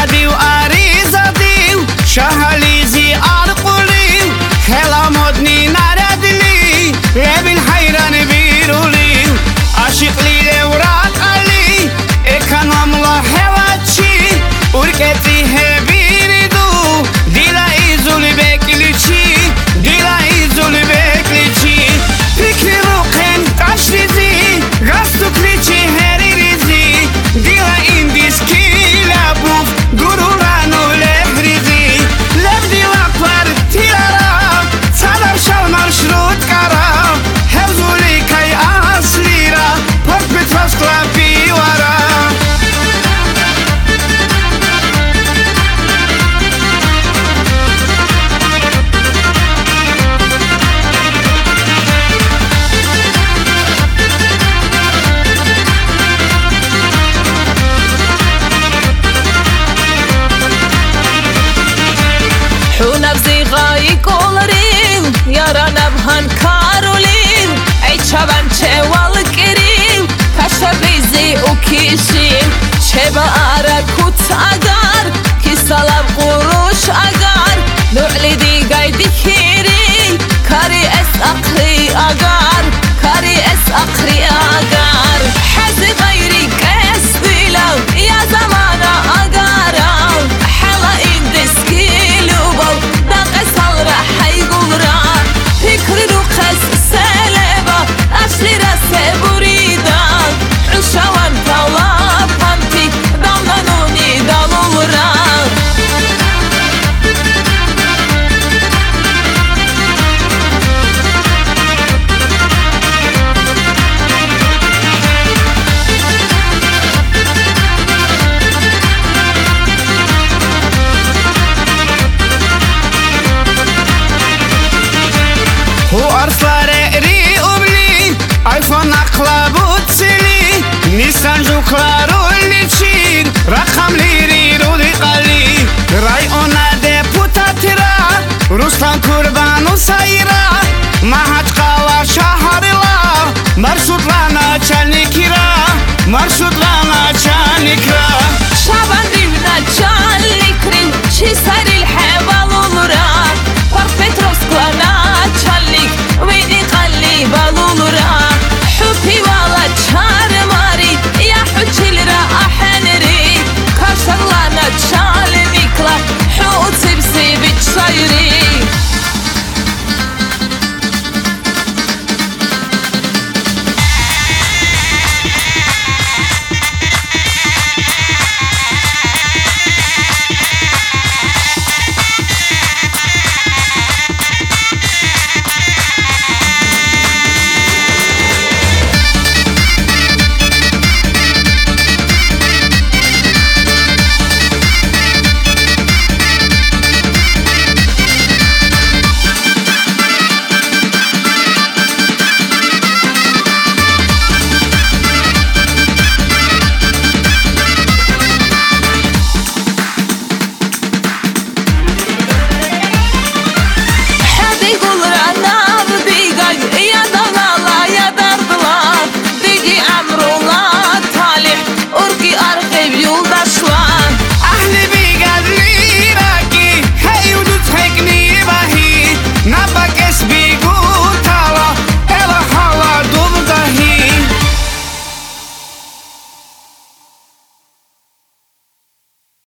دادی و آریزادی و شهلیزی آرقولی خلا مدنی نردلی ببین حیران بیرولی عاشق لیلی و راقلی اکناملا هواچی ارکتی هبیریدو دیلای زولی بکلیچی دیلای زولی بکلیچی فکری روقن قشریزی غستو کلیچی هری ریزی دیلا این دیسکی لبوف گرورانو لحریزی لب دیلا پر تیارا صدر شل مرشروط کارا هفزولی کای اصلی را پاک بترس کلابی وارا حونفزی غایی کولریم یارا نبهان کارولیم ای چوان چه والگریم پشت بیزی او کشیم چه با آرا کت اگر کی سالب قروش اگر نوعلی دیگای دیکیری کاری اس اقری اگر کاری اس اقری اگر حزی غیری کس دیلم یا زمانا اگرم حالا این دسکیلو فکری رو قصد سلبا اشلی رسه بریدن عشوان طلب پانتی دامنونی دالوران هو أرسل ري أبلي آيفون أقلب تسلي نيسان جو كلارو اللي تشير رقم ليري رودي قلي راي أنا ديبوتاتيرا رستم كربان وسايرا ما هتقوى شهر الله مرشود لنا چالنكيرا مرشود لنا چالنكيرا شابان ريونا چالنكرين چي سايرا